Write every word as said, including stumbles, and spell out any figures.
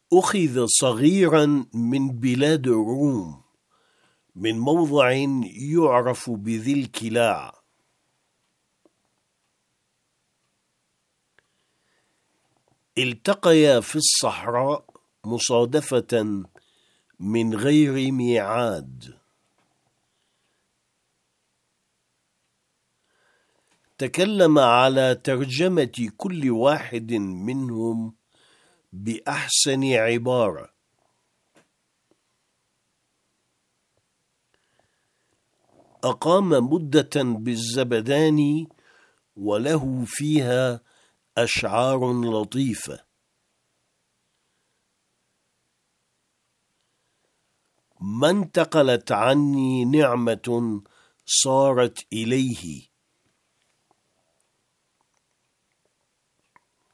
أخذ صغيرا من بلاد الروم من موضع يعرف بذي الكلاع، التقيا في الصحراء مصادفة من غير ميعاد، تكلم على ترجمة كل واحد منهم بأحسن عبارة، أقام مدة بالزبداني وله فيها أشعار لطيفة. ما انتقلت عني نعمة صارت إليه،